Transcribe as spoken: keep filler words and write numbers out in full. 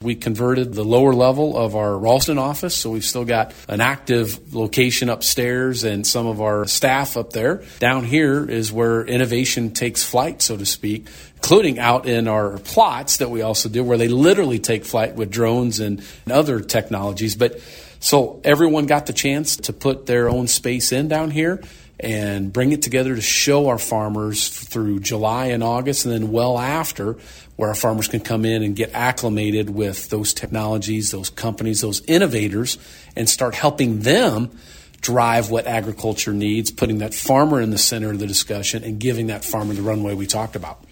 We converted the lower level of our Ralston office, so we've still got an active location upstairs and some of our staff up there. Down here is where innovation takes flight, so to speak, including out in our plots that we also do, where they literally take flight with drones and other technologies. But so everyone got the chance to put their own space in down here and bring it together to show our farmers through July and August, and then well after, where our farmers can come in and get acclimated with those technologies, those companies, those innovators, and start helping them drive what agriculture needs, putting that farmer in the center of the discussion and giving that farmer the runway we talked about.